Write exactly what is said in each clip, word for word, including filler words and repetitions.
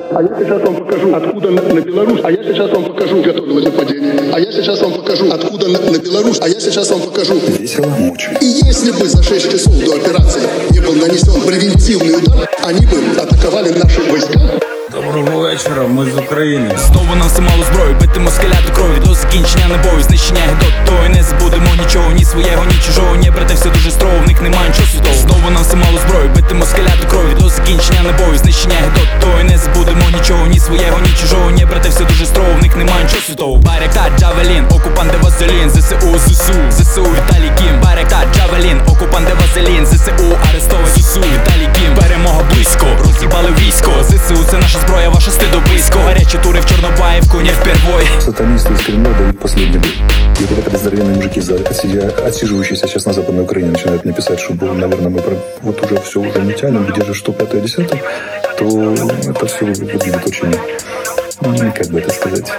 А я сейчас вам покажу, откуда на, на Беларусь. А я сейчас вам покажу, готовилось нападение. А я сейчас вам покажу, откуда на, на Беларусь. А я сейчас вам покажу. Весело, мочь. И если бы за шесть часов до операции не был нанесен превентивный удар, они бы атаковали наши войска. Доброго вечора, ми з України. Знову нам все мало зброї, бити москаля до крові, до закінчення набою, знищення гедоту. І не забудемо нічого, ні своєго, ні чужого. Ні, брате, все дуже строго, в них немає нічого святого. Знову нам все мало зброї, бити москаля до крові, до закінчення набою, знищення гедоту. І не забудемо нічого, ні своєго, ні чужого. Ні, брате, все дуже строго, в них немає нічого святого. Байрактар, Джавелін, окупанти Вазелін, ЗСУ, ЗСУ, ЗСУ, Віталій Кім. Байрактар, Джавелін, окупанти Вазелін, ЗСУ, арестовані, ЗСУ, Віталій Кім. Перемога близько, роз'їбали військо. ЗСУ, це наша зброя, ваша стидобисько. Горячі тури в Чорнобаївку, не впервой. Сатанисты из Кремля дают последний бой. И вот когда здоровенные мужики, отсиживающиеся сейчас на Западной Украине, начинают мне писать, что, наверное, мы вот уже все уже не тянем, где же что, пятое, десятое, то это все выглядит очень, ну, как бы это сказать,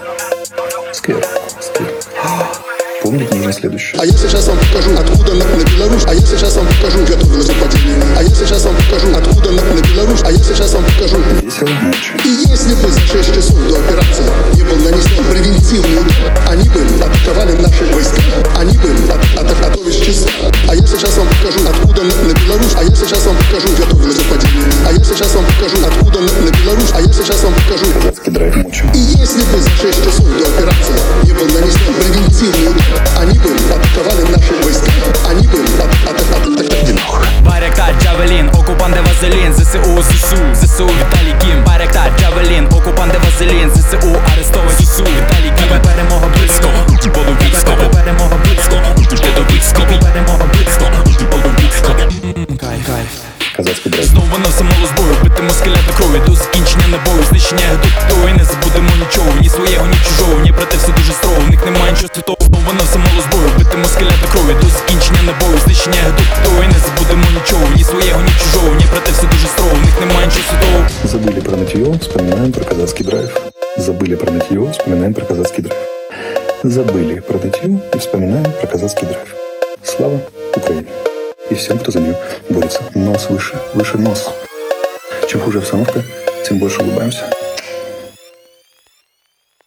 скверно, скверно. Помнить нужно следующее. А я сейчас вам покажу, откуда на, на Беларусь. А я сейчас вам покажу, готовилось нападение. А я сейчас вам покажу, откуда на, на Беларусь. А я сейчас вам покажу. Весело, мочь. И если бы за шесть часов до операции не был нанесен превентивный удар, они бы атаковали наши войска. Они бы от, от, готовились числа. А я сейчас вам покажу, откуда на, на Беларусь. А я сейчас вам покажу, готовилось нападение. А я сейчас вам покажу, откуда на, на Беларусь. А я сейчас вам покажу. Казацкий драйв, мочь. И если бы за шесть часов до операции не был нанесен превентивный удар, они бы атаковали наши войска. Они бы атаковали. Байрактар, Джавелін, окупанти Вазелін, ЗСУ, ЗСУ, ЗСУ, Віталій Кім. Байрактар, Джавелін, окупанти Вазелін, ЗСУ, арестовані, ЗСУ, Віталій Кім. Перемога близько, полу військо. Перемога близько, дедовицько. Перемога близько, полу військо. Кайф, кайф. Казацкий драйв. Знову на все мало зброю, бити москаля до крові, до закінчення набою, знищення гедоту. І не забудемо нічого, ні своєго, ні чужого. Ні, брате, все дуже строго, в них немає нічого святого. Знову на все мало зброю, бити москаля до крові, до закінчення набою, знищення гедоту. І не забудемо нічого, ні своєго, ні чужого. Ні, брате, все дуже строго, в них немає нічого святого. Забыли про нытье, вспоминаем про казацкий драйв. Забыли про нытье, вспоминаем про казацкий драйв. Забыли про нытье и вспоминаем про казацкий драйв. Слава Украине! И всем, кто за нее борется. Нос выше, выше нос. Чем хуже обстановка, тем больше улыбаемся.